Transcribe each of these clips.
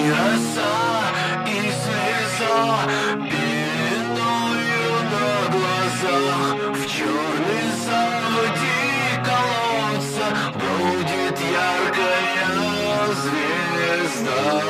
роса и слеза пеленою на глазах. В черный заводи колодца будет яркая звезда.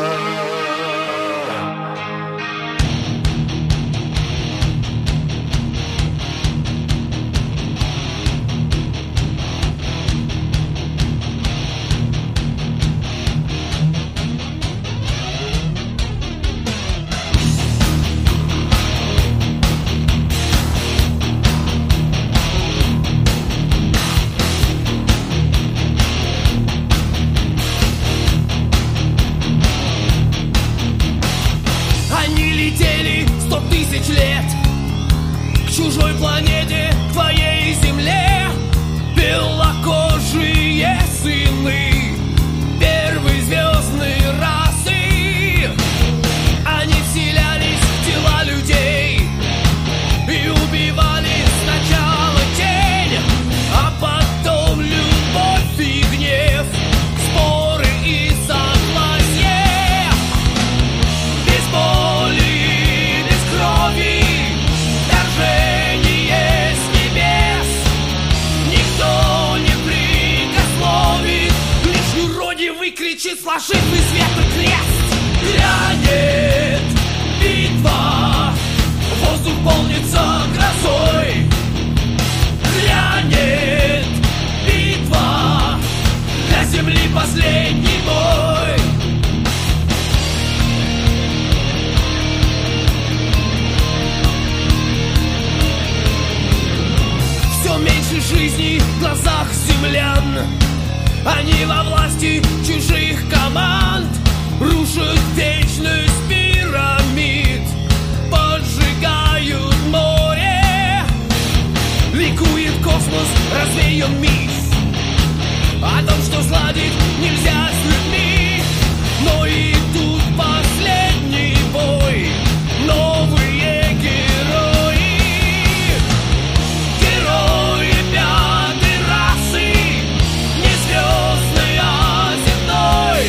Летели 100 тысяч лет к чужой планете, к твоей земле. Белокожие сыны первой звездной расы. Они вселялись в тела людей и убивали сначала тень, а потом любовь и гнев, споры и согласие. Без боли, вторжение с небес. Никто не прикословит, лишь юродивый кричит, сложив из ветра крест. Грянет битва, воздух полнится грозой. Грянет битва, для земли последний бой. Все меньше жизни в глазах землян. Они во власти чужих команд рушат вечность пирамид, поджигают море. Ликует космос, развеян миф о том, что сладить нельзя с людьми. Но и тут последний бой, новые герои. Герои пятой расы, не звездной, а земной.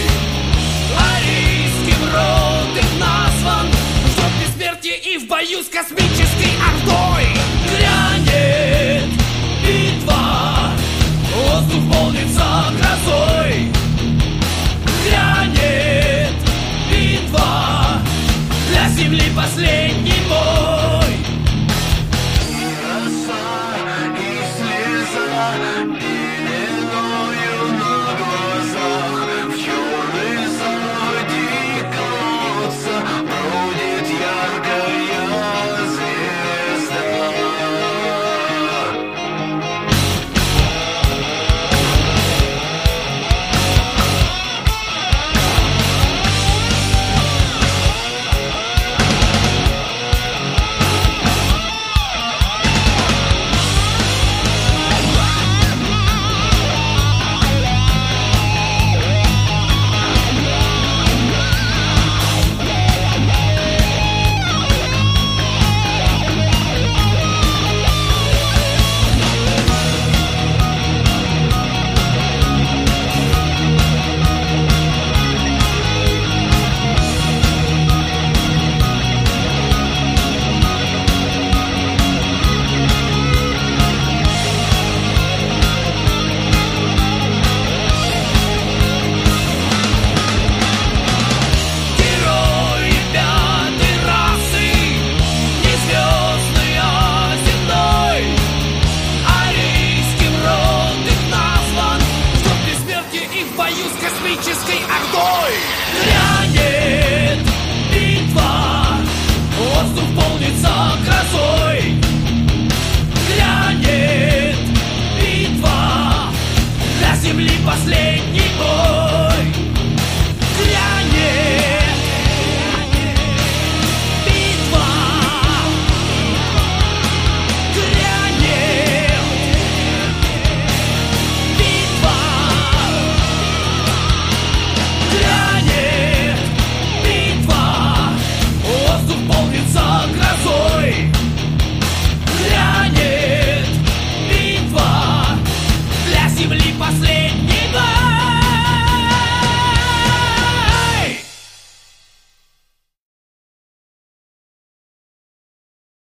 Арийским род их назван, ждет бессмертия и в бою с космическим.